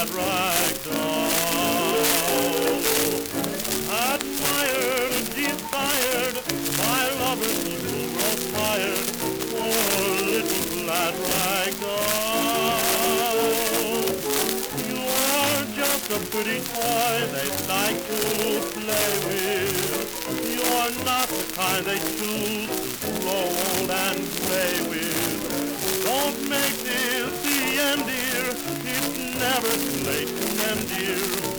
flat rag doll. Admired, desired, my lover soon grows tired. Oh, little flat rag doll. You are just a pretty toy they like to play with. You are not the kind they choose to grow old and play with. Don't make this the end, dear. It's never too late to mend, dear.